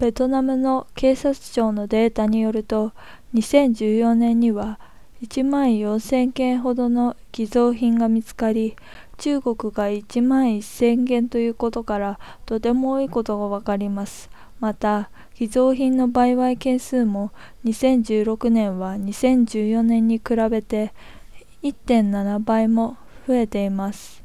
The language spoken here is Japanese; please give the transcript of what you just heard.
ベトナムの警察庁のデータによると、2014年には1万4000件ほどの偽造品が見つかり、中国が1万1000件ということからとても多いことがわかります。また、偽造品の売買件数も2016年は2014年に比べて 1.7 倍も増えています。